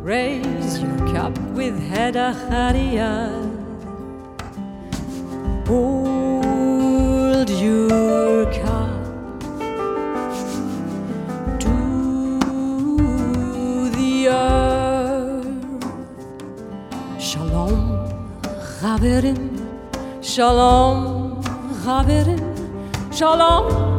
Raise your cup with head achad. Hold your cup to the earth. Shalom, Chaverim. Shalom, Chaverim. Shalom.